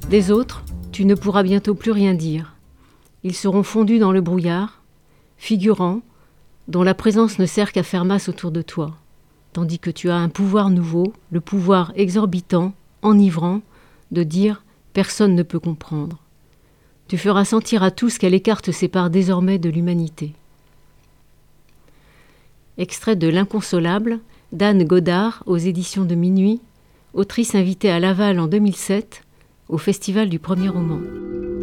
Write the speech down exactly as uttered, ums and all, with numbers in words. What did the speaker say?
Des autres, tu ne pourras bientôt plus rien dire. Ils seront fondus dans le brouillard, figurants, dont la présence ne sert qu'à faire masse autour de toi, tandis que tu as un pouvoir nouveau, le pouvoir exorbitant, enivrant, de dire « personne ne peut comprendre ». Tu feras sentir à tous quel écart te sépare désormais de l'humanité. Extrait de L'Inconsolable, d'Anne Godard, aux éditions de Minuit, autrice invitée à Laval en deux mille sept, au Festival du Premier Roman.